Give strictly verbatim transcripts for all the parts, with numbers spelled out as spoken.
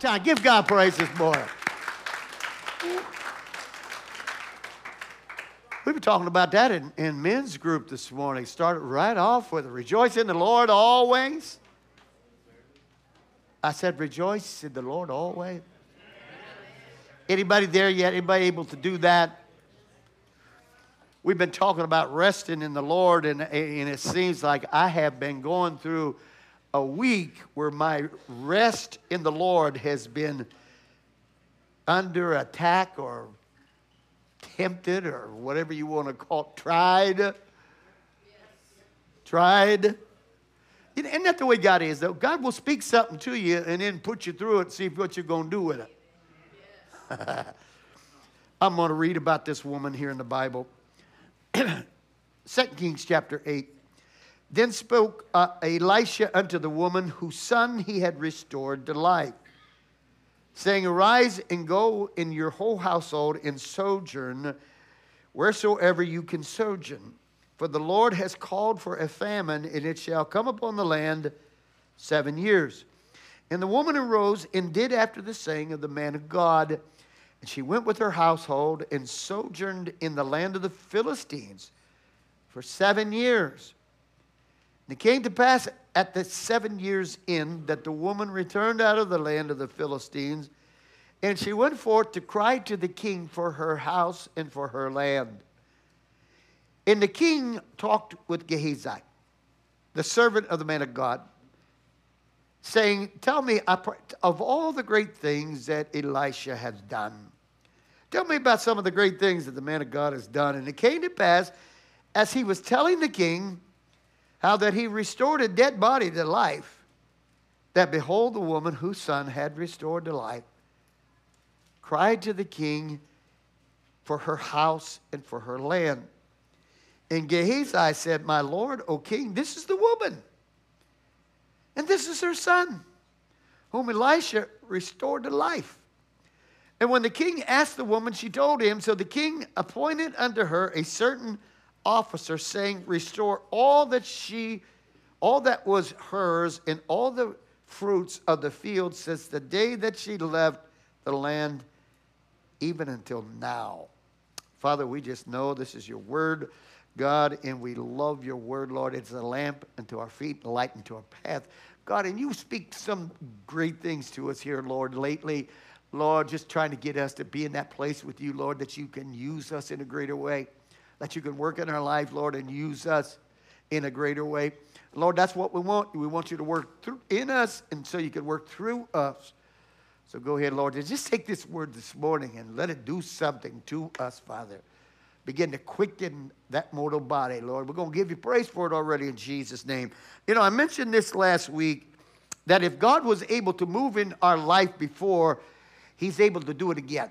time. Give God praise this morning. We were talking about that in, in men's group this morning. Started right off with rejoice in the Lord always. I said rejoice in the Lord always. Anybody there yet? Anybody able to do that? We've been talking about resting in the Lord, and, and it seems like I have been going through a week where my rest in the Lord has been under attack or tempted or whatever you want to call it, tried. Yes. Tried. Isn't that the way God is, though? God will speak something to you and then put you through it and see what you're going to do with it. Yes. I'm going to read about this woman here in the Bible. Second Kings chapter eight. Then spoke uh, Elisha unto the woman whose son he had restored to life, saying, arise and go in your whole household and sojourn wheresoever you can sojourn. For the Lord has called for a famine, and it shall come upon the land seven years. And the woman arose and did after the saying of the man of God. And she went with her household and sojourned in the land of the Philistines for seven years. And it came to pass at the seven years end that the woman returned out of the land of the Philistines, and she went forth to cry to the king for her house and for her land. And the king talked with Gehazi, the servant of the man of God, saying, tell me, I pray, of all the great things that Elisha has done, tell me about some of the great things that the man of God has done. And it came to pass, as he was telling the king how that he restored a dead body to life, that behold, the woman whose son had restored to life cried to the king for her house and for her land. And Gehazi said, my lord, O king, this is the woman, and this is her son, whom Elisha restored to life. And when the king asked the woman, she told him. So the king appointed unto her a certain officer, saying, restore all that she, all that was hers, and all the fruits of the field since the day that she left the land, even until now. Father, we just know this is your word, God, and we love your word, Lord. It's a lamp unto our feet, and a light unto our path. God, and you speak some great things to us here, Lord, lately. Lord, just trying to get us to be in that place with you, Lord, that you can use us in a greater way, that you can work in our life, Lord, and use us in a greater way. Lord, that's what we want. We want you to work through in us, and so you can work through us. So go ahead, Lord, and just take this word this morning and let it do something to us, Father. Begin to quicken that mortal body, Lord. We're going to give you praise for it already in Jesus' name. You know, I mentioned this last week, that if God was able to move in our life before, he's able to do it again.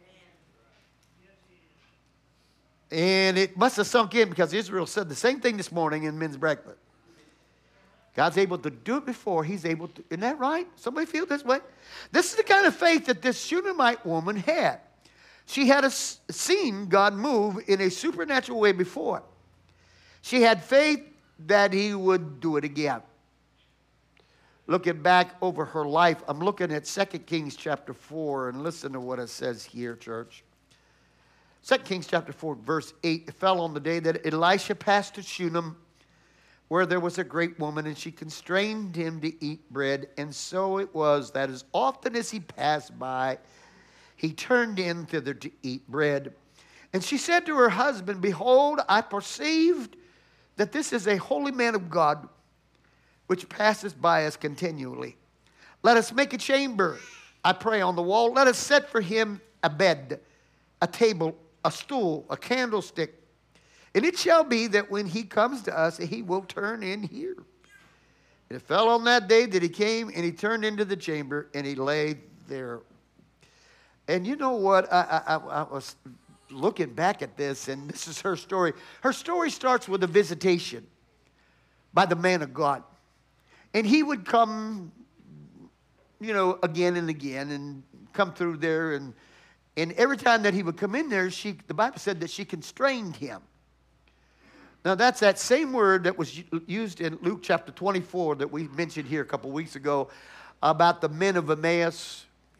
And it must have sunk in, because Israel said the same thing this morning in men's breakfast. God's able to do it before. He's able to. Isn't that right? Somebody feel this way? This is the kind of faith that this Shunammite woman had. She had a, seen God move in a supernatural way before. She had faith that he would do it again. Looking back over her life, I'm looking at Second Kings chapter four, and listen to what it says here, church. Second Kings chapter four, verse eight. It fell on the day that Elisha passed to Shunem, where there was a great woman, and she constrained him to eat bread. And so it was that as often as he passed by, he turned in thither to eat bread. And she said to her husband, behold, I perceived that this is a holy man of God, which passes by us continually. Let us make a chamber, I pray, on the wall. Let us set for him a bed, a table, a stool, a candlestick. And it shall be that when he comes to us, he will turn in here. And it fell on that day that he came, and he turned into the chamber, and he lay there. And you know what? I, I, I was looking back at this, and this is her story. Her story starts with a visitation by the man of God. And he would come, you know, again and again, and come through there. And, and every time that he would come in there, she, the Bible said that she constrained him. Now, that's that same word that was used in Luke chapter twenty-four that we mentioned here a couple weeks ago about the men of Emmaus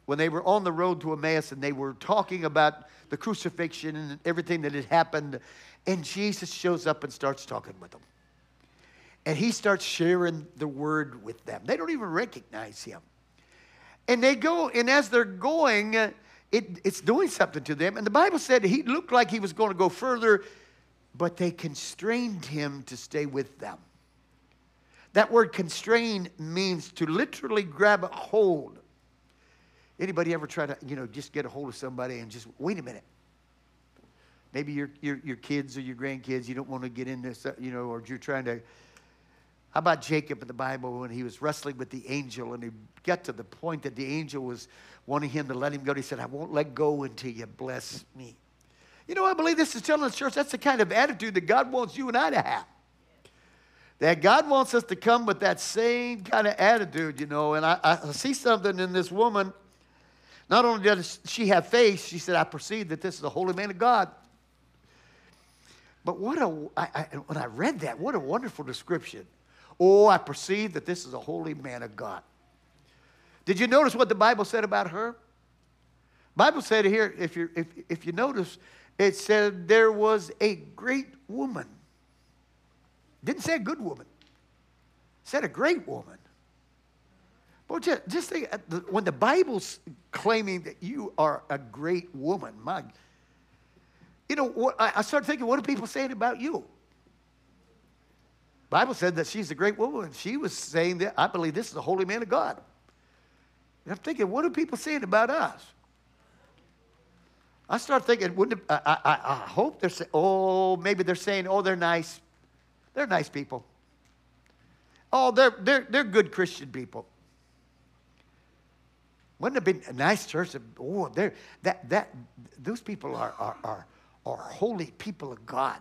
when they were on the road to Emmaus and they were talking about the crucifixion and everything that had happened. And Jesus shows up and starts talking with them. And he starts sharing the word with them. They don't even recognize him. And they go, and as they're going, uh, it, it's doing something to them. And the Bible said he looked like he was going to go further, but they constrained him to stay with them. That word constrain means to literally grab a hold. Anybody ever try to, you know, just get a hold of somebody and just, wait a minute. Maybe your, your, your kids or your grandkids, you don't want to get in this, you know, or you're trying to. How about Jacob in the Bible when he was wrestling with the angel and he got to the point that the angel was wanting him to let him go. He said, I won't let go until you bless me. You know, I believe this is telling the church that's the kind of attitude that God wants you and I to have. That God wants us to come with that same kind of attitude, you know. And I, I see something in this woman. Not only does she have faith, she said, I perceive that this is a holy man of God. But what a, I, I, when I read that, what a wonderful description. Oh, I perceive that this is a holy man of God. Did you notice what the Bible said about her? Bible said here, if you if if you notice, it said there was a great woman. Didn't say a good woman. It said a great woman. Well, just, just think, when the Bible's claiming that you are a great woman, my, you know, what, I started thinking, what are people saying about you? Bible said that she's a great woman. She was saying that, I believe this is a holy man of God. And I'm thinking, what are people saying about us? I start thinking, wouldn't it, I, I, I hope they're saying, oh, maybe they're saying, oh, they're nice. They're nice people. Oh, they're, they're, they're good Christian people. Wouldn't it have been a nice church? Oh, they're, that, that, those people are, are, are, are holy people of God.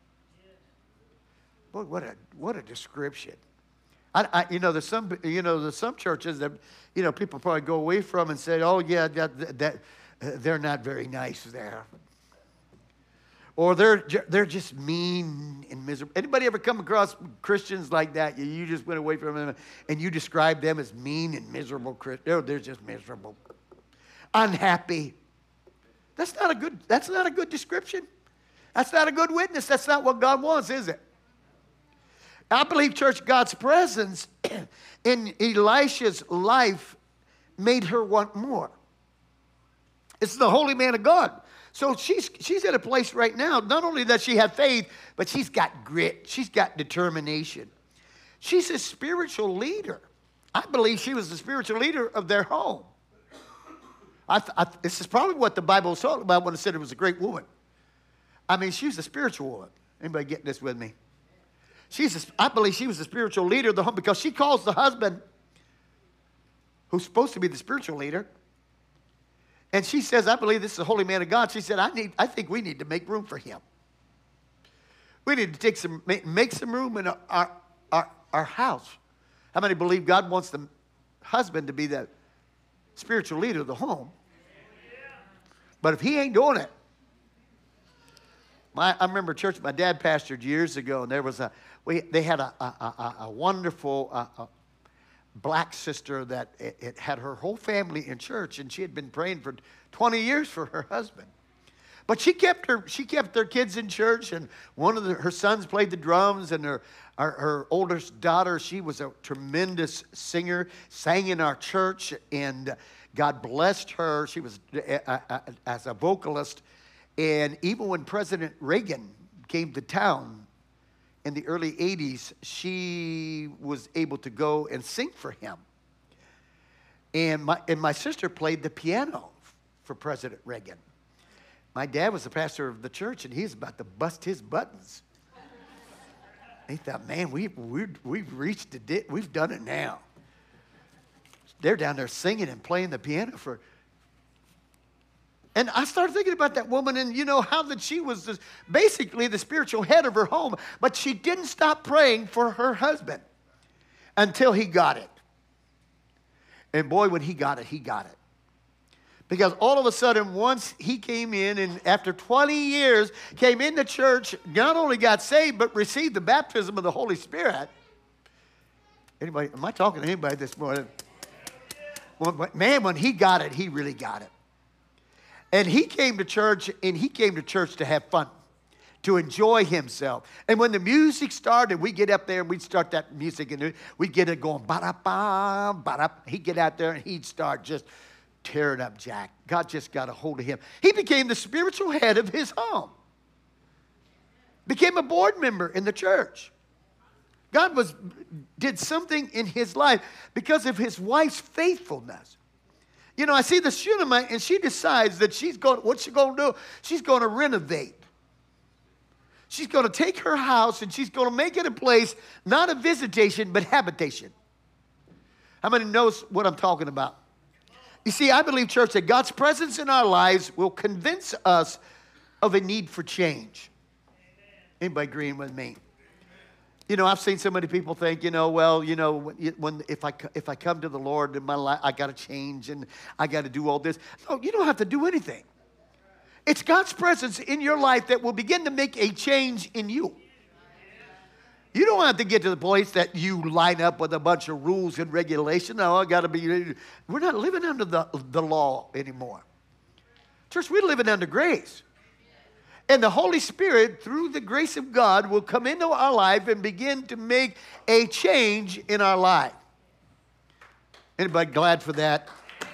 Boy, what a, what a description. I, I, you know, there's some, you know, there's some churches that, you know, people probably go away from and say, oh, yeah, that, that, uh, they're not very nice there. Or they're, they're just mean and miserable. Anybody ever come across Christians like that? You, you just went away from them and you describe them as mean and miserable Christians. Oh, they're just miserable. Unhappy. That's not a good, that's not a good description. That's not a good witness. That's not what God wants, is it? I believe, church, God's presence in Elisha's life made her want more. It's the holy man of God. So she's, she's at a place right now, not only does she have faith, but she's got grit. She's got determination. She's a spiritual leader. I believe she was the spiritual leader of their home. I, I, this is probably what the Bible was talking about when it said it was a great woman. I mean, she's a spiritual woman. Anybody getting this with me? She's a, I believe she was the spiritual leader of the home because she calls the husband, who's supposed to be the spiritual leader, and she says, I believe this is a holy man of God. She said, I need, I think we need to make room for him. We need to take some, make, make some room in our, our, our house. How many believe God wants the husband to be the spiritual leader of the home? But if he ain't doing it, my, I remember a church my dad pastored years ago, and there was a, we, they had a, a, a, a wonderful uh, a black sister that it, it had her whole family in church, and she had been praying for twenty years for her husband. But she kept her, she kept their kids in church, and one of the, her sons played the drums, and her, her, her oldest daughter, she was a tremendous singer, sang in our church, and God blessed her. She was a, a, a, as a vocalist. And even when President Reagan came to town in the early eighties, she was able to go and sing for him. And my, and my sister played the piano for President Reagan. My dad was the pastor of the church, and he was about to bust his buttons. He thought, man, we, we've, we've reached it. We've done it now. They're down there singing and playing the piano for. And I started thinking about that woman, and you know how that she was this, basically the spiritual head of her home, but she didn't stop praying for her husband until he got it. And boy, when he got it, he got it. Because all of a sudden, once he came in, and after twenty years, came into church, not only got saved, but received the baptism of the Holy Spirit. Anybody, am I talking to anybody this morning? When, man, when he got it, he really got it. And he came to church, and he came to church to have fun, to enjoy himself. And when the music started, we get up there and we'd start that music, and we'd get it going, ba-da-ba, ba-da. He'd get out there and he'd start just tearing up Jack. God just got a hold of him. He became the spiritual head of his home. Became a board member in the church. God was did something in his life because of his wife's faithfulness. You know, I see the Shunammite, and she decides that she's going, what's she going to do? She's going to renovate. She's going to take her house, and she's going to make it a place, not a visitation, but habitation. How many knows what I'm talking about? You see, I believe, church, that God's presence in our lives will convince us of a need for change. Anybody agreeing with me? You know, I've seen so many people think, you know, well, you know, when, when if I if I come to the Lord in my life, I got to change and I got to do all this. No, you don't have to do anything. It's God's presence in your life that will begin to make a change in you. You don't have to get to the place that you line up with a bunch of rules and regulations. No, I got to be. We're not living under the, the law anymore. Church, we're living under grace. And the Holy Spirit, through the grace of God, will come into our life and begin to make a change in our life. Anybody glad for that?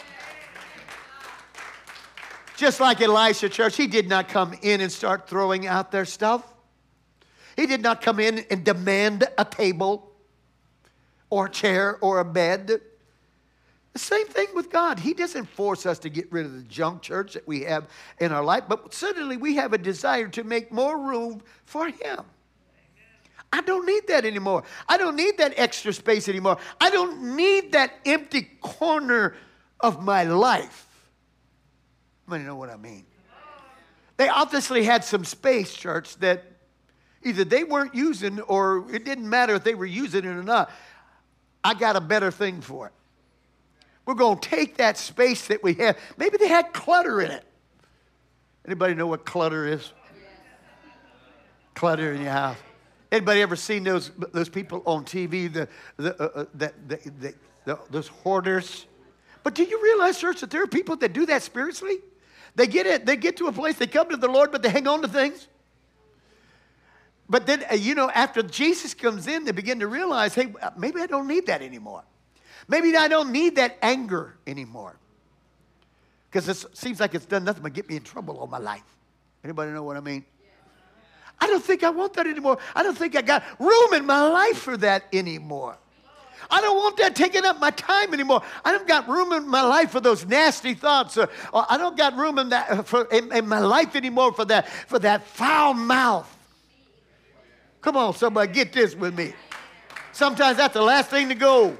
Just like Elisha, church, he did not come in and start throwing out their stuff. He did not come in and demand a table or a chair or a bed. The same thing with God. He doesn't force us to get rid of the junk, church, that we have in our life, but suddenly we have a desire to make more room for him. I don't need that anymore. I don't need that extra space anymore. I don't need that empty corner of my life. I mean, you know what I mean? They obviously had some space, church, that either they weren't using or it didn't matter if they were using it or not. I got a better thing for it. We're going to take that space that we have. Maybe they had clutter in it. Anybody know what clutter is? Clutter in your house. Anybody ever seen those those people on T V, the, the, uh, uh, the, the, the, the, those hoarders? But do you realize, church, that there are people that do that spiritually? They get it. They get to a place, they come to the Lord, but they hang on to things. But then, uh, you know, after Jesus comes in, they begin to realize, hey, maybe I don't need that anymore. Maybe I don't need that anger anymore. Because it seems like it's done nothing but get me in trouble all my life. Anybody know what I mean? I don't think I want that anymore. I don't think I got room in my life for that anymore. I don't want that taking up my time anymore. I don't got room in my life for those nasty thoughts. Or, or I don't got room in that for, in, in my life anymore for that, for that foul mouth. Come on, somebody, get this with me. Sometimes that's the last thing to go.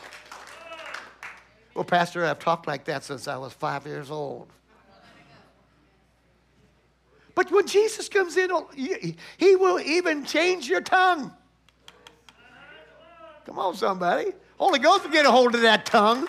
Well, Pastor, I've talked like that since I was five years old. But when Jesus comes in, he will even change your tongue. Come on, somebody. Holy Ghost will get a hold of that tongue.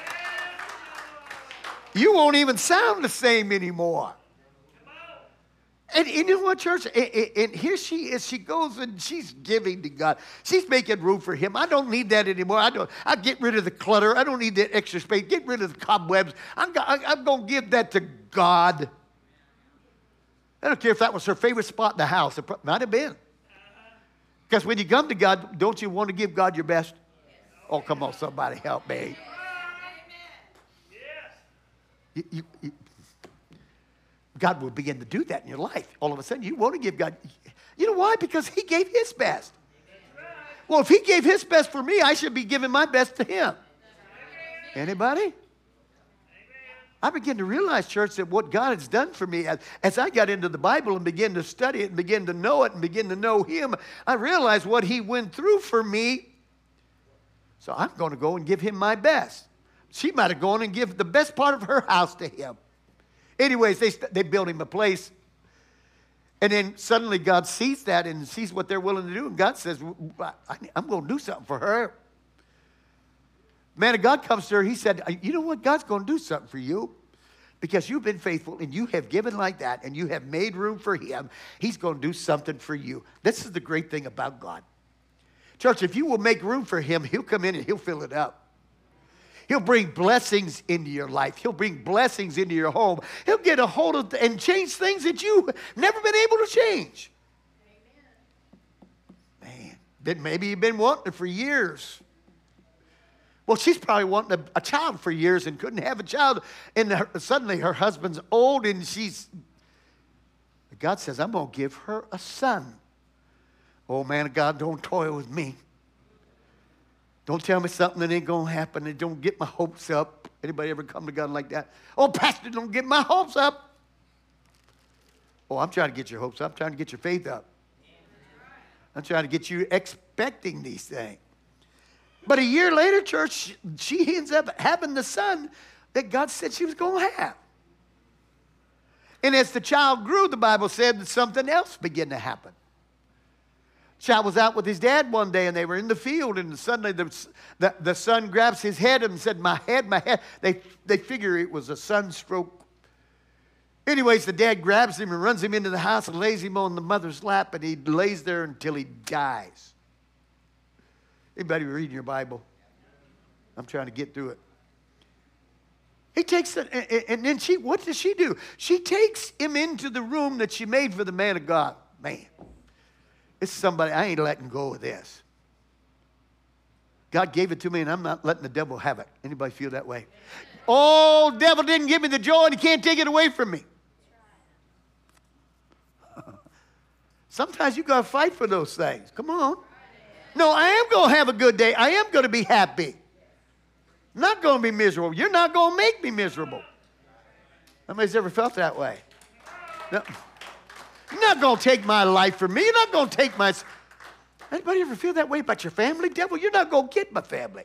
You won't even sound the same anymore. And you know what, church? And here she is. She goes and she's giving to God. She's making room for him. I don't need that anymore. I don't. I get rid of the clutter. I don't need that extra space. Get rid of the cobwebs. I'm, I'm going to give that to God. I don't care if that was her favorite spot in the house. It might have been. Because when you come to God, don't you want to give God your best? Oh, come on, somebody help me. You, you, you, God will begin to do that in your life. All of a sudden, you want to give God. You know why? Because he gave his best. Well, if he gave his best for me, I should be giving my best to him. Anybody? I began to realize, church, that what God has done for me, as, as I got into the Bible and began to study it and begin to know it and begin to know him, I realized what he went through for me. So I'm going to go and give him my best. She might have gone and give the best part of her house to him. Anyways, they, they built him a place. And then suddenly God sees that and sees what they're willing to do. And God says, I'm going to do something for her. Man of God comes to her. He said, you know what? God's going to do something for you. Because you've been faithful and you have given like that and you have made room for him. He's going to do something for you. This is the great thing about God. Church, if you will make room for him, he'll come in and he'll fill it up. He'll bring blessings into your life. He'll bring blessings into your home. He'll get a hold of and change things that you've never been able to change. Man, then maybe you've been wanting it for years. Well, she's probably wanting a, a child for years and couldn't have a child. And her, suddenly her husband's old and she's, God says, I'm going to give her a son. Oh, man of God, don't toy with me. Don't tell me something that ain't going to happen and don't get my hopes up. Anybody ever come to God like that? Oh, Pastor, don't get my hopes up. Oh, I'm trying to get your hopes up. I'm trying to get your faith up. I'm trying to get you expecting these things. But a year later, church, she ends up having the son that God said she was going to have. And as the child grew, the Bible said that something else began to happen. Child was out with his dad one day, and they were in the field, and suddenly the, the, the son grabs his head and said, my head, my head. They, they figure it was a sunstroke. Anyways, the dad grabs him and runs him into the house and lays him on the mother's lap, and he lays there until he dies. Anybody reading your Bible? I'm trying to get through it. He takes it, and, and then she, what does she do? She takes him into the room that she made for the man of God. Man. It's somebody, I ain't letting go of this. God gave it to me, and I'm not letting the devil have it. Anybody feel that way? Oh, devil didn't give me the joy, and he can't take it away from me. Sometimes you got to fight for those things. Come on. No, I am going to have a good day. I am going to be happy. I'm not going to be miserable. You're not going to make me miserable. Anybody's ever felt that way? No. You're not going to take my life from me. You're not going to take my... Anybody ever feel that way about your family? Devil, you're not going to get my family.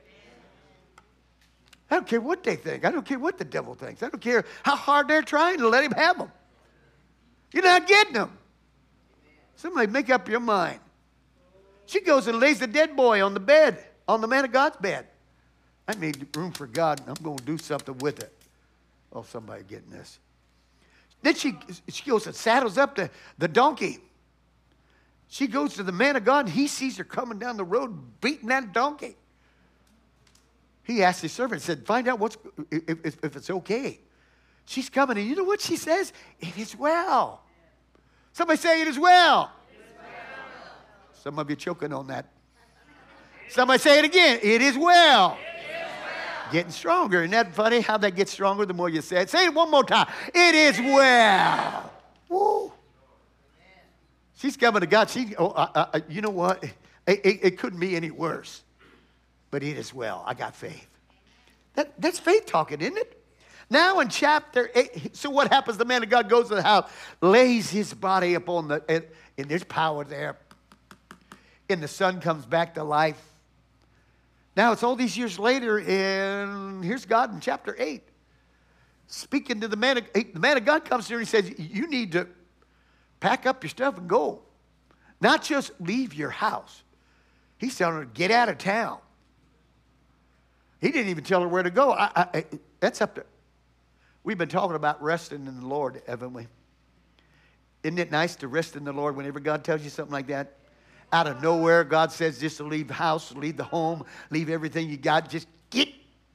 I don't care what they think. I don't care what the devil thinks. I don't care how hard they're trying to let him have them. You're not getting them. Somebody make up your mind. She goes and lays the dead boy on the bed, on the man of God's bed. I made room for God, and I'm going to do something with it. Oh, somebody getting this. Then she, she goes and saddles up the, the donkey. She goes to the man of God, and he sees her coming down the road beating that donkey. He asked his servant, said, find out what's, if, if, if it's okay. She's coming, and you know what she says? It is well. Somebody say, it is well. It is well. Some of you choking on that. Somebody say it again. It is well. Getting stronger. Isn't that funny how that gets stronger the more you say it? Say it one more time. It is well. Woo. She's coming to God. She, oh, uh, uh, you know what? It, it, it couldn't be any worse. But it is well. I got faith. That, that's faith talking, isn't it? Now in chapter eight, so what happens? The man of God goes to the house, lays his body upon the, and, and there's power there. And the son comes back to life. Now, it's all these years later, and here's God in chapter eight. Speaking to the man, of, the man of God comes here and he says, you need to pack up your stuff and go. Not just leave your house. He's telling her to get out of town. He didn't even tell her where to go. I, I, that's up to, we've been talking about resting in the Lord, haven't we? Isn't it nice to rest in the Lord whenever God tells you something like that? Out of nowhere, God says just to leave the house, leave the home, leave everything you got, just get.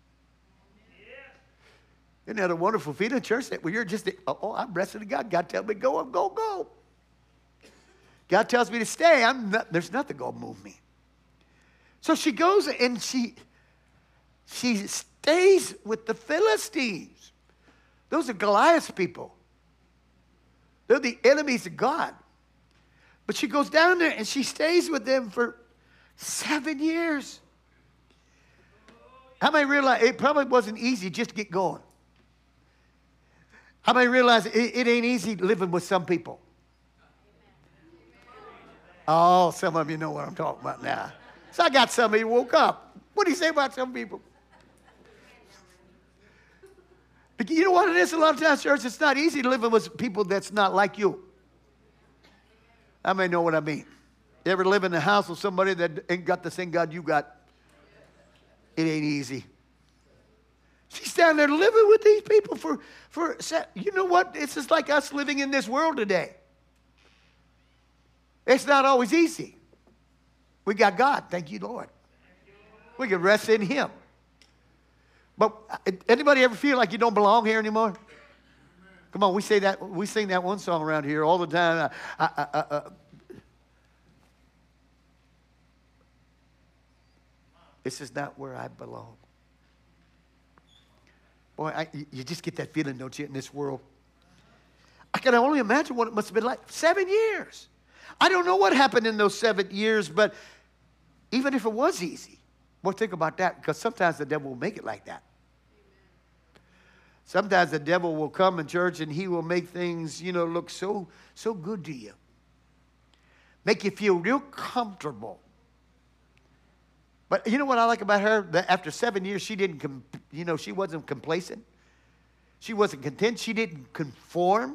Isn't that a wonderful feeling, church? That when you're just, oh, I'm resting in God. God tells me to go, I'm go, go. God tells me to stay. I'm not, there's nothing going to move me. So she goes and she, she stays with the Philistines. Those are Goliath's people. They're the enemies of God. But she goes down there and she stays with them for seven years. How many realize it probably wasn't easy just to get going? How many realize it, it ain't easy living with some people? Oh, some of you know what I'm talking about now. So I got some of you woke up. What do you say about some people? You know what it is a lot of times, church? It's not easy living with people that's not like you. I may know what I mean. You ever live in the house with somebody that ain't got the same God you got? It ain't easy. She's down there living with these people for, for you know what? It's just like us living in this world today. It's not always easy. We got God. Thank you, Lord. We can rest in Him. But anybody ever feel like you don't belong here anymore? Come on, we say that. We sing that one song around here all the time. I, I, I, I, this is not where I belong. Boy, I, you just get that feeling, don't you, in this world? I can only imagine what it must have been like. Seven years. I don't know what happened in those seven years, but even if it was easy, well, think about that, because sometimes the devil will make it like that. Sometimes the devil will come in church and he will make things, you know, look so, so good to you. Make you feel real comfortable. But you know what I like about her? That after seven years, she didn't, com- you know, she wasn't complacent. She wasn't content. She didn't conform.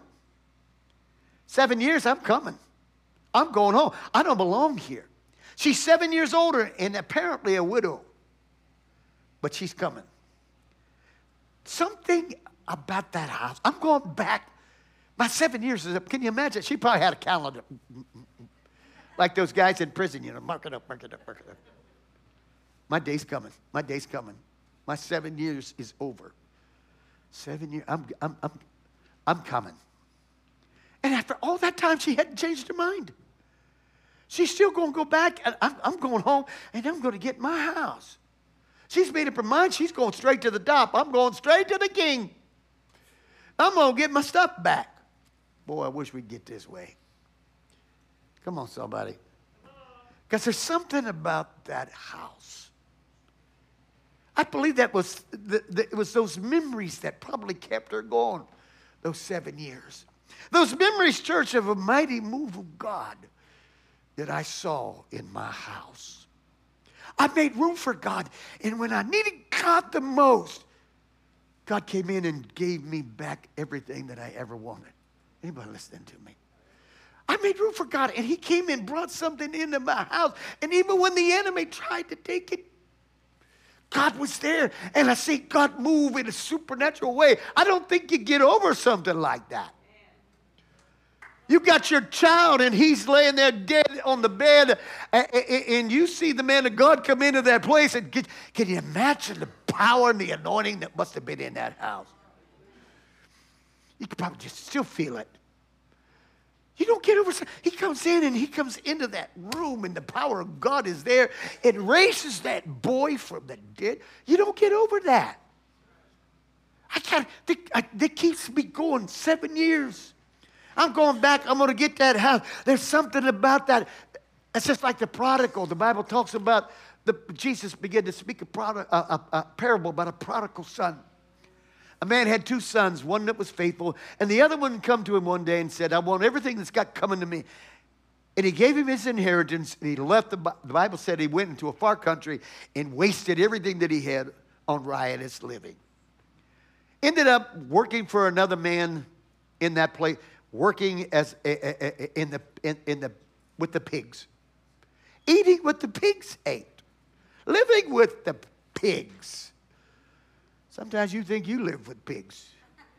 Seven years, I'm coming. I'm going home. I don't belong here. She's seven years older and apparently a widow. But she's coming. Something about that house. I'm going back. My seven years is up. Can you imagine? She probably had a calendar. Like those guys in prison, you know, mark it up, mark it up, mark it up. My day's coming. My day's coming. My seven years is over. Seven years. I'm, I'm, I'm, I'm coming. And after all that time, she hadn't changed her mind. She's still going to go back, and I'm, I'm going home, and I'm going to get my house. She's made up her mind. She's going straight to the top. I'm going straight to the king. I'm going to get my stuff back. Boy, I wish we'd get this way. Come on, somebody. Because there's something about that house. I believe that was, the, the, it was those memories that probably kept her going those seven years. Those memories, church, of a mighty move of God that I saw in my house. I made room for God, and when I needed God the most, God came in and gave me back everything that I ever wanted. Anybody listening to me? I made room for God, and he came and brought something into my house, and even when the enemy tried to take it, God was there, and I see God move in a supernatural way. I don't think you get over something like that. You got your child, and he's laying there dead on the bed, and you see the man of God come into that place. And can, can you imagine the power and the anointing that must have been in that house? You could probably just still feel it. You don't get over. He comes in, and he comes into that room, and the power of God is there. It raises that boy from the dead. You don't get over that. I can't. That keeps me going seven years. I'm going back. I'm going to get that house. There's something about that. It's just like the prodigal. The Bible talks about, the, Jesus began to speak a, prod, a, a, a parable about a prodigal son. A man had two sons, one that was faithful, and the other one come to him one day and said, I want everything that's got coming to me. And he gave him his inheritance, and he left. The, the Bible said he went into a far country and wasted everything that he had on riotous living. Ended up working for another man in that place, working as a, a, a, in the in, in the with the pigs, eating what the pigs ate, living with the pigs. Sometimes you think you live with pigs.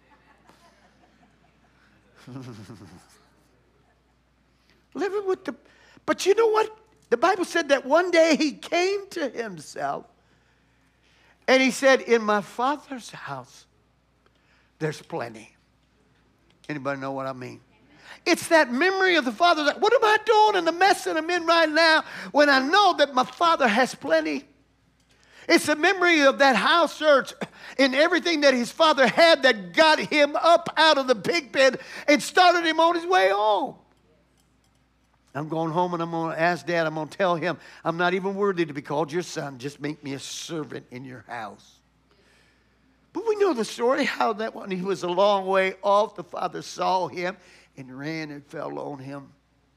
Living with the, but you know what? The Bible said that one day he came to himself, and he said, "In my Father's house, there's plenty." Anybody know what I mean? It's that memory of the Father. That, what am I doing in the mess that I'm in right now when I know that my Father has plenty? It's a memory of that house, church, and everything that his father had that got him up out of the pig pen and started him on his way home. I'm going home, and I'm going to ask Dad, I'm going to tell him, I'm not even worthy to be called your son. Just make me a servant in your house. But we know the story, how that when he was a long way off, the father saw him and ran and fell on him.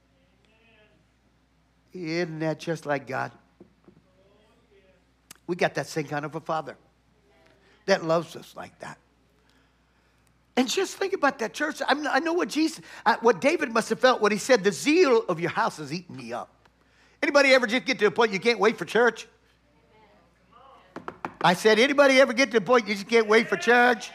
Isn't that just like God? We got that same kind of a father that loves us like that. And just think about that, church. I, mean, I know what Jesus, uh, what David must have felt when he said, "The zeal of your house has eaten me up." Anybody ever just get to a point you can't wait for church? I said, anybody ever get to the point you just can't wait for church?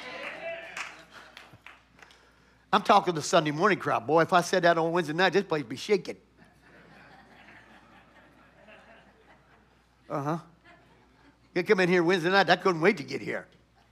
I'm talking to the Sunday morning crowd. Boy, if I said that on Wednesday night, this place would be shaking. Uh-huh. You come in here Wednesday night, I couldn't wait to get here.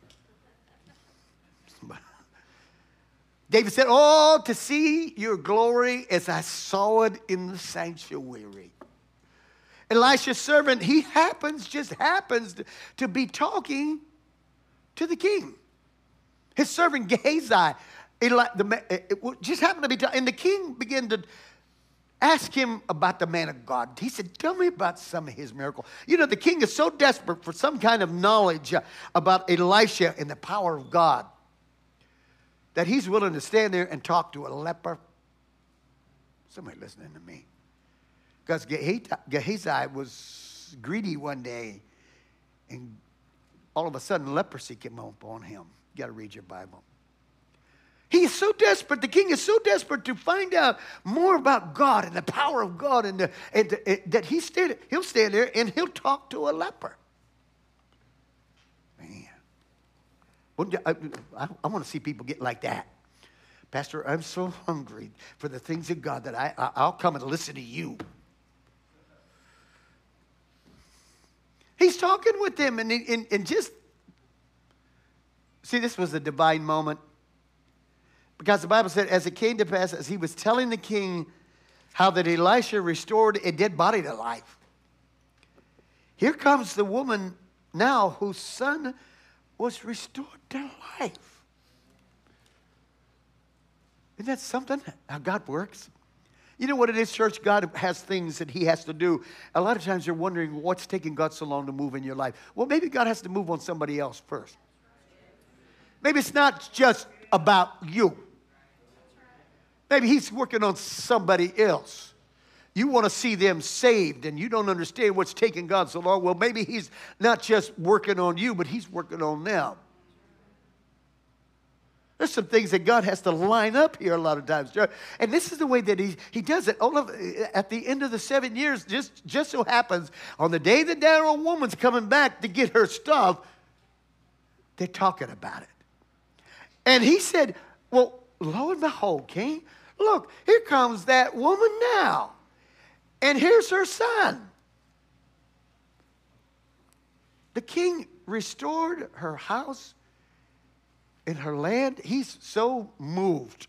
David said, oh, to see your glory as I saw it in the sanctuary. Elisha's servant, he happens, just happens to, to be talking to the king. His servant Gehazi, Eli, the, it just happened to be talking. And the king began to ask him about the man of God. He said, tell me about some of his miracles. You know, the king is so desperate for some kind of knowledge about Elisha and the power of God that he's willing to stand there and talk to a leper. Somebody listening to me. Because Gehazi was greedy one day, and all of a sudden leprosy came upon him. You got to read your Bible. He is so desperate, the king is so desperate to find out more about God and the power of God, and, the, and the, and that he stand, he'll stand there and he'll talk to a leper. Man. I, I, I want to see people get like that. Pastor, I'm so hungry for the things of God that I, I, I'll come and listen to you. He's talking with them, and, and, and just, see, this was a divine moment. Because the Bible said, as it came to pass, as he was telling the king how that Elisha restored a dead body to life, here comes the woman now whose son was restored to life. Isn't that something, how God works? You know what it is, church? God has things that he has to do. A lot of times you're wondering what's taking God so long to move in your life. Well, maybe God has to move on somebody else first. Maybe it's not just about you. Maybe he's working on somebody else. You want to see them saved, and you don't understand what's taking God so long. Well, maybe he's not just working on you, but he's working on them. There's some things that God has to line up here a lot of times. And this is the way that he, he does it. All of, at the end of the seven years, just, just so happens, on the day that that old woman's coming back to get her stuff, they're talking about it. And he said, well, lo and behold, king, look, here comes that woman now. And here's her son. The king restored her house and her land. He's so moved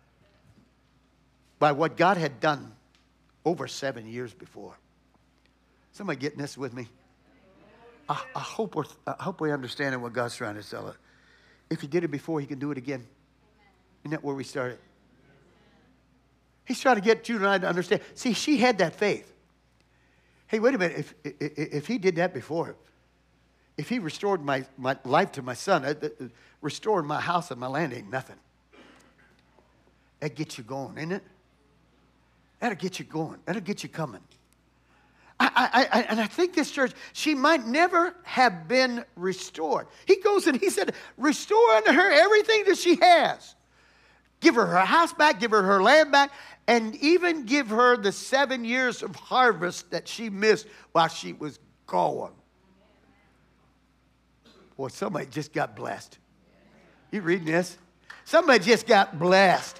by what God had done over seven years before. Somebody getting this with me? I, I, hope, we're, I hope we're understanding what God's trying to tell us. If he did it before, he can do it again. Isn't that where we started? He's trying to get you and I to understand. See, she had that faith. Hey, wait a minute. If, if, if he did that before, if he restored my, my life to my son, uh, uh, restored my house and my land, ain't nothing. That gets you going, isn't it? That'll get you going. That'll get you coming. I, I, I, and I think this church, she might never have been restored. He goes and he said, restore unto her everything that she has. Give her her house back, give her her land back, and even give her the seven years of harvest that she missed while she was gone. Boy, somebody just got blessed. You reading this? Somebody just got blessed.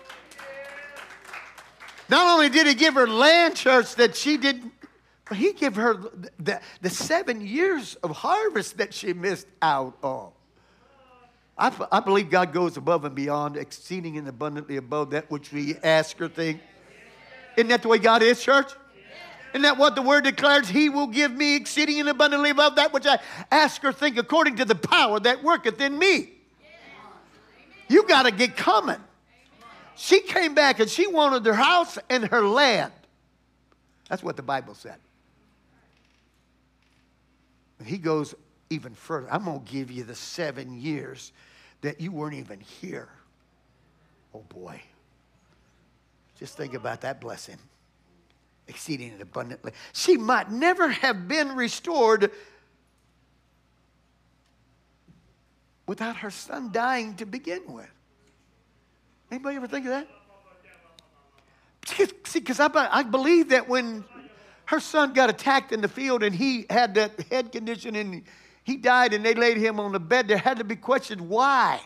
Not only did he give her land, church, that she didn't, but he gave her the, the, the seven years of harvest that she missed out on. I, I believe God goes above and beyond, exceeding and abundantly above that which we ask or think. Isn't that the way God is, church? Isn't that what the word declares? He will give me exceeding and abundantly above that which I ask or think, according to the power that worketh in me. You got to get coming. She came back and she wanted her house and her land. That's what the Bible said. And he goes even further. I'm going to give you the seven years that you weren't even here. Oh, boy. Just think about that blessing. Exceeding and abundantly. She might never have been restored without her son dying to begin with. Anybody ever think of that? See, because I, I believe that when her son got attacked in the field and he had that head condition and he died and they laid him on the bed, there had to be questioned why.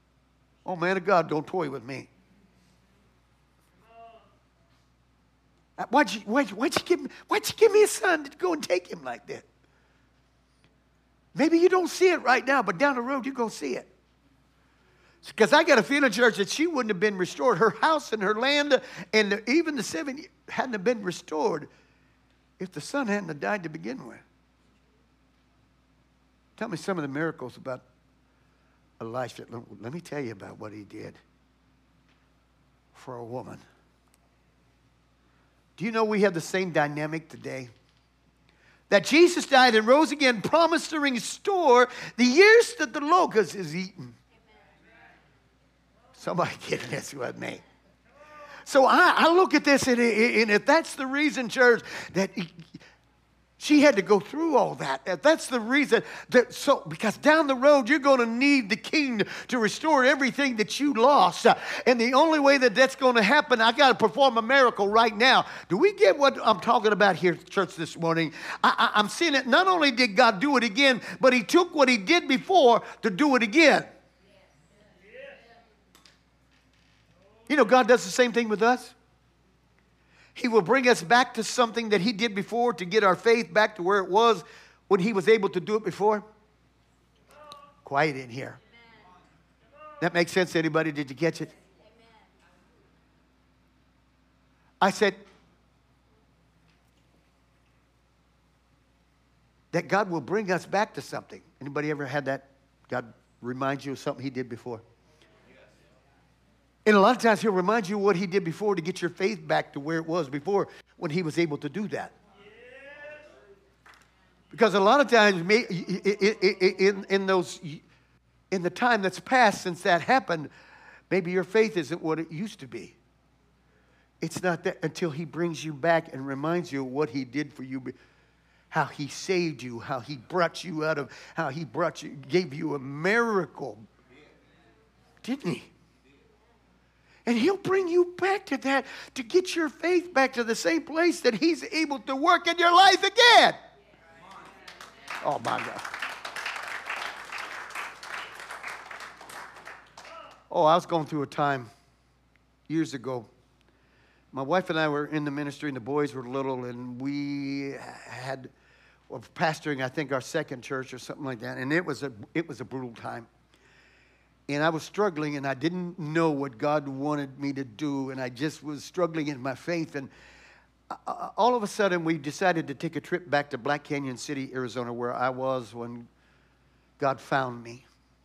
Oh, man of God, don't toy with me. Why'd you, why'd, why'd, you give me, why'd you give me a son to go and take him like that? Maybe you don't see it right now, but down the road you're going to see it. Because I got a feeling, church, that she wouldn't have been restored. Her house and her land and the, even the seven hadn't have been restored if the son hadn't have died to begin with. Tell me some of the miracles about Elisha. Let me tell you about what he did for a woman. Do you know we have the same dynamic today? That Jesus died and rose again, promised to restore the years that the locust is eaten. Somebody getting this with me. So I, I look at this, and, and if that's the reason, church, that she had to go through all that. If that's the reason, that so because down the road you're going to need the king to restore everything that you lost. Uh, and the only way that that's going to happen, I got to perform a miracle right now. Do we get what I'm talking about here, church, this morning? I, I, I'm seeing it. Not only did God do it again, but he took what he did before to do it again. You know, God does the same thing with us. He will bring us back to something that he did before to get our faith back to where it was when he was able to do it before. Quiet in here. That makes sense to anybody? Did you catch it? I said that God will bring us back to something. Anybody ever had that? God reminds you of something he did before? And a lot of times he'll remind you what he did before to get your faith back to where it was before when he was able to do that. Because a lot of times in, in, those, in the time that's passed since that happened, maybe your faith isn't what it used to be. It's not that until he brings you back and reminds you of what he did for you, how he saved you, how he brought you out of, how he brought you, gave you a miracle. Didn't he? And he'll bring you back to that to get your faith back to the same place that he's able to work in your life again. Oh, my God. Oh, I was going through a time years ago. My wife and I were in the ministry, and the boys were little, and we had, were pastoring, I think, our second church or something like that, and it was a, it was a brutal time. And I was struggling, and I didn't know what God wanted me to do, and I just was struggling in my faith. And all of a sudden, we decided to take a trip back to Black Canyon City, Arizona, where I was when God found me.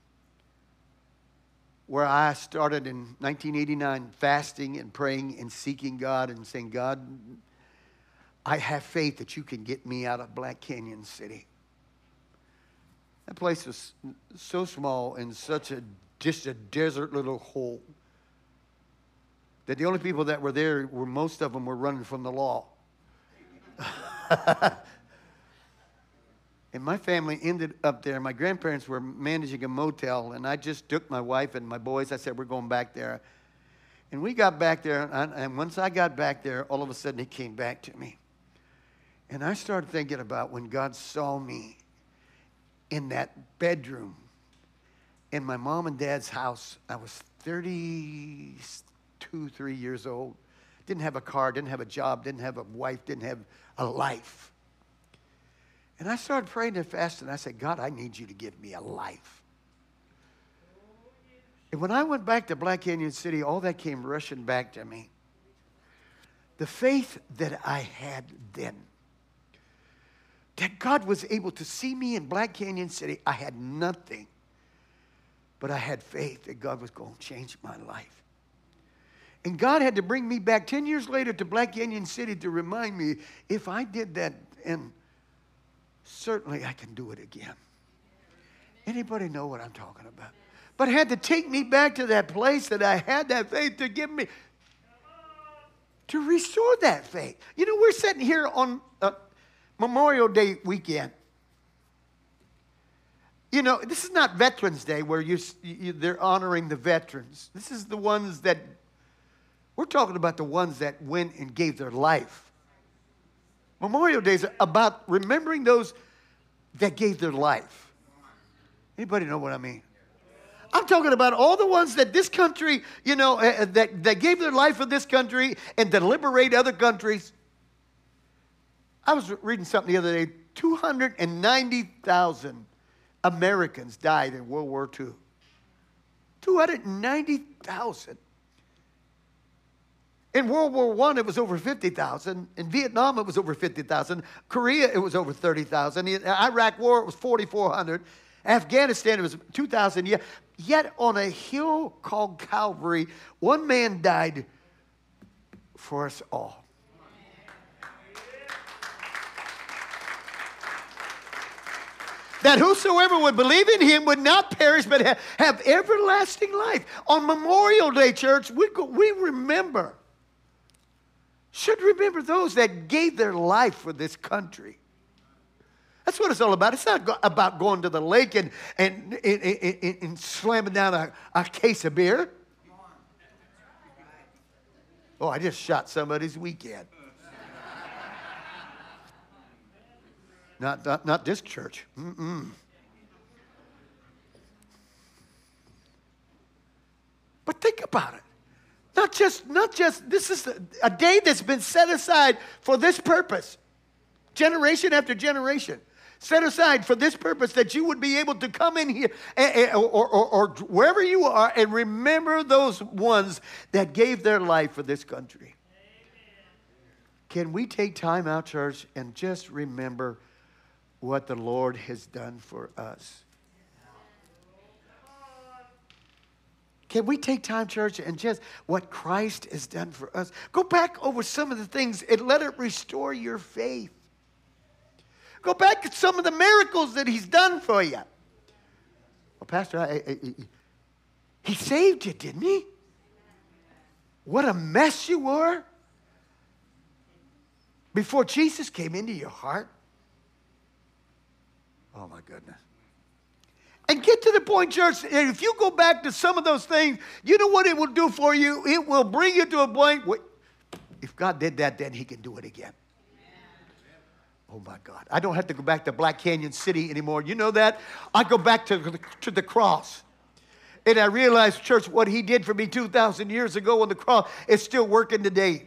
Where I started in nineteen eighty-nine, fasting and praying and seeking God and saying, God, I have faith that you can get me out of Black Canyon City. That place was so small and such a just a desert little hole that the only people that were there were, most of them were running from the law. And my family ended up there. My grandparents were managing a motel, and I just took my wife and my boys. I said, we're going back there. And we got back there, and, and once I got back there, all of a sudden it came back to me. And I started thinking about when God saw me in that bedroom in my mom and dad's house. I was thirty-two, three years old. Didn't have a car, didn't have a job, didn't have a wife, didn't have a life. And I started praying and fasting. I said, God, I need you to give me a life. And when I went back to Black Canyon City, all that came rushing back to me. The faith that I had then. That God was able to see me in Black Canyon City. I had nothing. But I had faith that God was going to change my life. And God had to bring me back ten years later to Black Canyon City to remind me, if I did that, and certainly I can do it again. Anybody know what I'm talking about? But had to take me back to that place that I had that faith to give me, to restore that faith. You know, we're sitting here on uh, Memorial Day weekend. You know, this is not Veterans Day where you, you, they're honoring the veterans. This is the ones that, we're talking about the ones that went and gave their life. Memorial Day is about remembering those that gave their life. Anybody know what I mean? I'm talking about all the ones that this country, you know, uh, that, that gave their life for this country and to liberate other countries. I was reading something the other day. two hundred ninety thousand Americans died in World War Two. two hundred ninety thousand. In World War One, it was over fifty thousand. In Vietnam, it was over fifty thousand. Korea, it was over thirty thousand. In the Iraq War, it was forty-four hundred. Afghanistan, it was two thousand. Yet, yet on a hill called Calvary, one man died for us all. That whosoever would believe in him would not perish, but have, have everlasting life. On Memorial Day, church, we, go, we remember, should remember those that gave their life for this country. That's what it's all about. It's not go, about going to the lake and, and, and, and, and slamming down a, a case of beer. Oh, I just shot somebody's weekend. Not, not, not this church. Mm-mm. But think about it. Not just, not just, this is a, a day that's been set aside for this purpose. Generation after generation. Set aside for this purpose, that you would be able to come in here and, and, or, or, or wherever you are and remember those ones that gave their life for this country. Can we take time out, church, and just remember what the Lord has done for us? Can we take time, church, and just what Christ has done for us? Go back over some of the things and let it restore your faith. Go back to some of the miracles that he's done for you. Well, Pastor, I, I, I, he saved you, didn't he? What a mess you were before Jesus came into your heart. Oh, my goodness. And get to the point, church, if you go back to some of those things, you know what it will do for you? It will bring you to a point where, if God did that, then he can do it again. Oh, my God. I don't have to go back to Black Canyon City anymore. You know that? I go back to the, to the cross. And I realize, church, what he did for me two thousand years ago on the cross is still working today.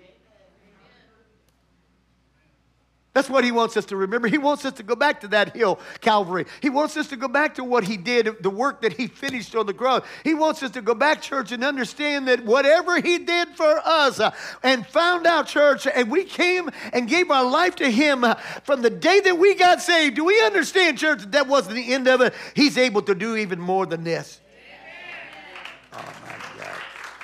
That's what he wants us to remember. He wants us to go back to that hill, Calvary. He wants us to go back to what he did, the work that he finished on the cross. He wants us to go back, church, and understand that whatever he did for us uh, and found out, church, and we came and gave our life to him uh, from the day that we got saved. Do we understand, church, that that wasn't the end of it? He's able to do even more than this. Oh, my God.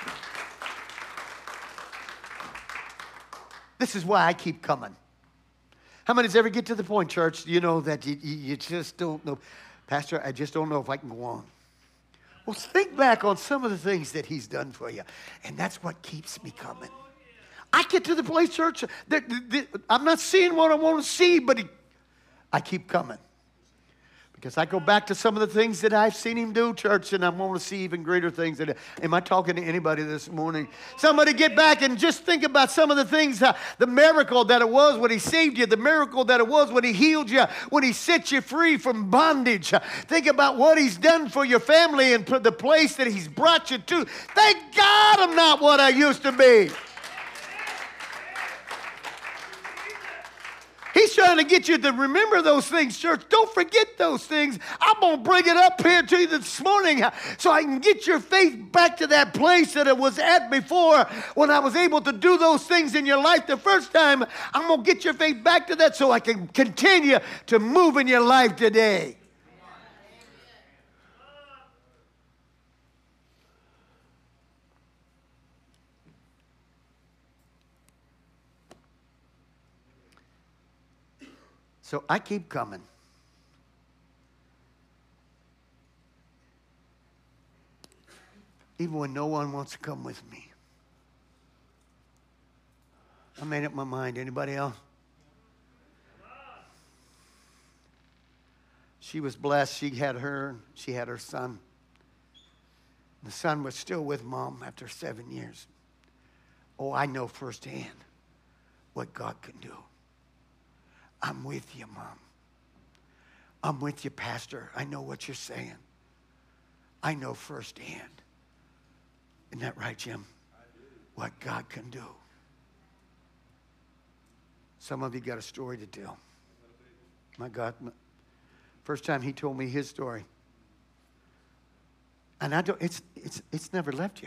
This is why I keep coming. How many ever get to the point, church, you know, that you, you just don't know, Pastor, I just don't know if I can go on. Well, think back on some of the things that he's done for you, and that's what keeps me coming. I get to the place, church, that, that I'm not seeing what I want to see, but he, I keep coming. Because I go back to some of the things that I've seen him do, church, and I want to see even greater things. Am I talking to anybody this morning? Somebody get back and just think about some of the things, uh, the miracle that it was when he saved you, the miracle that it was when he healed you, when he set you free from bondage. Uh, think about what he's done for your family and for the place that he's brought you to. Thank God I'm not what I used to be. He's trying to get you to remember those things, church. Don't forget those things. I'm going to bring it up here to you this morning so I can get your faith back to that place that it was at before when I was able to do those things in your life the first time. I'm going to get your faith back to that so I can continue to move in your life today. So I keep coming. Even when no one wants to come with me. I made up my mind. Anybody else? She was blessed. She had her, she had her son. The son was still with mom after seven years. Oh, I know firsthand what God can do. I'm with you, Mom. I'm with you, Pastor. I know what you're saying. I know firsthand. Isn't that right, Jim? What God can do. Some of you got a story to tell. My God, first time he told me his story. And I don't, it's, it's, it's never left you.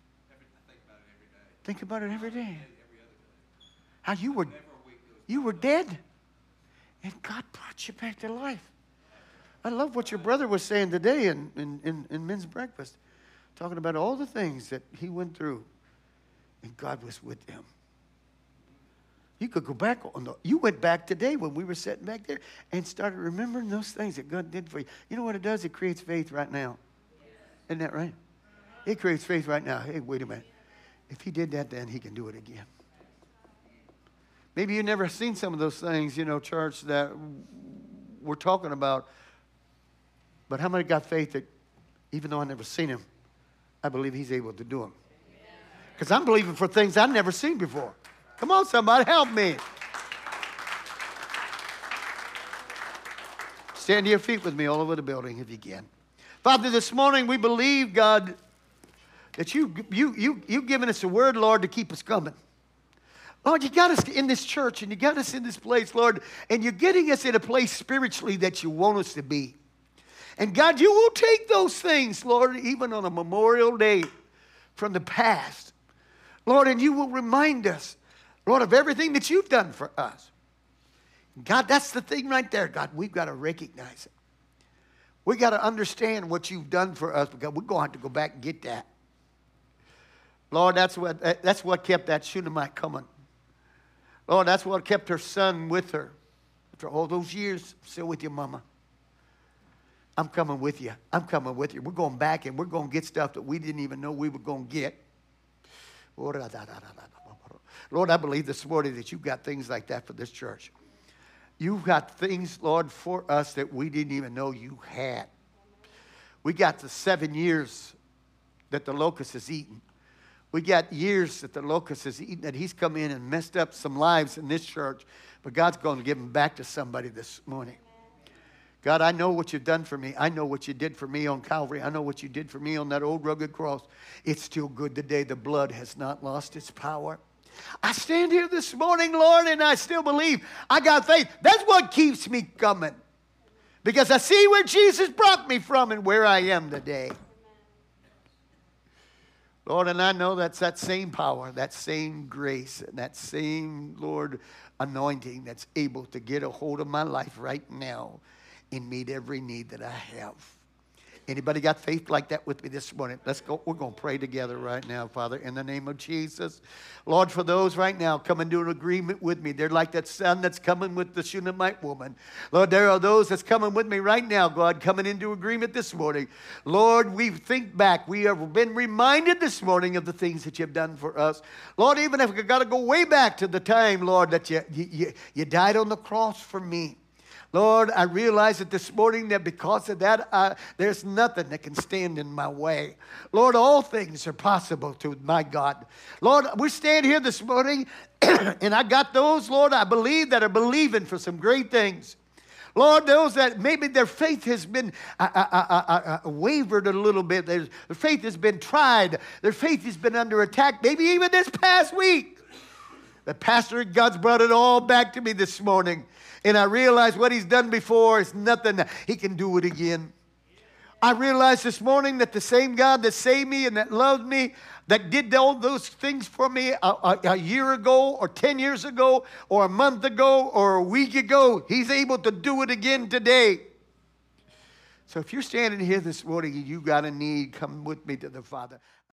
Think about it every day. How you were, you were dead. And God brought you back to life. I love what your brother was saying today in, in, in, in men's breakfast. Talking about all the things that he went through. And God was with him. You could go back on the, you went back today when we were sitting back there and started remembering those things that God did for you. You know what it does? It creates faith right now. Isn't that right? It creates faith right now. Hey, wait a minute. If he did that then, he can do it again. Maybe you've never seen some of those things, you know, church, that we're talking about. But how many got faith that even though I've never seen him, I believe he's able to do them? Because I'm believing for things I've never seen before. Come on, somebody, help me. Stand to your feet with me all over the building if you can. Father, this morning we believe, God, that you, you, you, you've given us a word, Lord, to keep us coming. Lord, you got us in this church and you got us in this place, Lord, and you're getting us in a place spiritually that you want us to be. And God, you will take those things, Lord, even on a Memorial Day from the past, Lord, and you will remind us, Lord, of everything that you've done for us. God, that's the thing right there, God. We've got to recognize it. We got to understand what you've done for us because we're going to have to go back and get that. Lord, that's what, that's what kept that Shunammite coming. Lord, that's what kept her son with her. After all those years, still with you, Mama. I'm coming with you. I'm coming with you. We're going back and we're going to get stuff that we didn't even know we were going to get. Lord, I believe this morning that you've got things like that for this church. You've got things, Lord, for us that we didn't even know you had. We got the seven years that the locust has eaten. We got years that the locust has eaten, that he's come in and messed up some lives in this church. But God's going to give them back to somebody this morning. God, I know what you've done for me. I know what you did for me on Calvary. I know what you did for me on that old rugged cross. It's still good today. The blood has not lost its power. I stand here this morning, Lord, and I still believe I got faith. That's what keeps me coming. Because I see where Jesus brought me from and where I am today. Lord, and I know that's that same power, that same grace, and that same, Lord, anointing that's able to get a hold of my life right now and meet every need that I have. Anybody got faith like that with me this morning? Let's go. We're going to pray together right now, Father, in the name of Jesus. Lord, for those right now coming to an agreement with me, they're like that son that's coming with the Shunammite woman. Lord, there are those that's coming with me right now, God, coming into agreement this morning. Lord, we think back. We have been reminded this morning of the things that you've done for us. Lord, even if we got to go way back to the time, Lord, that you, you, you died on the cross for me. Lord, I realize that this morning that because of that, uh, there's nothing that can stand in my way. Lord, all things are possible to my God. Lord, we stand here this morning, and I got those, Lord, I believe that are believing for some great things. Lord, those that maybe their faith has been uh, uh, uh, uh, wavered a little bit. Their faith has been tried. Their faith has been under attack, maybe even this past week. But Pastor, God's brought it all back to me this morning. And I realize what he's done before is nothing. He can do it again. I realized this morning that the same God that saved me and that loved me, that did all those things for me a, a, a year ago or ten years ago or a month ago or a week ago, he's able to do it again today. So if you're standing here this morning and you got a need, come with me to the Father.